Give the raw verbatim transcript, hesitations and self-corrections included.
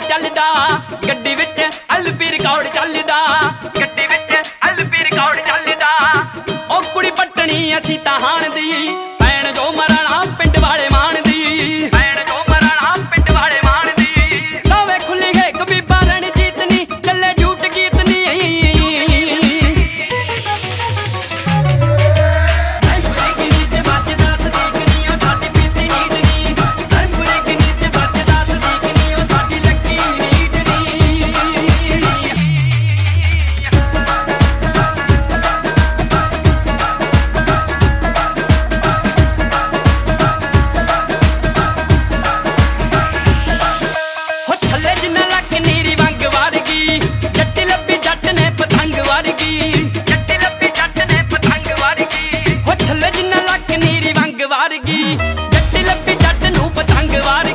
ਚੱਲਦਾ ਗੱਡੀ ਵਿੱਚ ਐਲਪੀ ਰਿਕਾਰਡ ਚੱਲਦਾ ਗੱਡੀ ਵਿੱਚ ਐਲਪੀ ਰਿਕਾਰਡ ਚੱਲਦਾ ਉਹ ਕੁੜੀ ਪੱਟਣੀ ਅਸੀਂ ਤਾਂ ਹਾਣ ਦੀ ਭੈਣ ਜੋ ਮਰਾਣਾ ਪਿੰਡ ਵਾਲੇ ਮਾਣ ਦੀ ਭੈਣ ਜੋ ਮਰਾਣਾ ਪਿੰਡ ਵਾਲੇ ਮਾਣ ਦੀ ਲਾਵੇ ਖੁੱਲੀ ਹੈ ਕਬੀਬਾ ਰਣਜੀਤ ਨੀ ਚੱਲੇ ਝੂਠ ਗੀਤ ਨੀ ਜੱਟ ਲੱਭੀ ਜੱਟ ਨੂੰ ਪਤੰਗ ਵਾਰ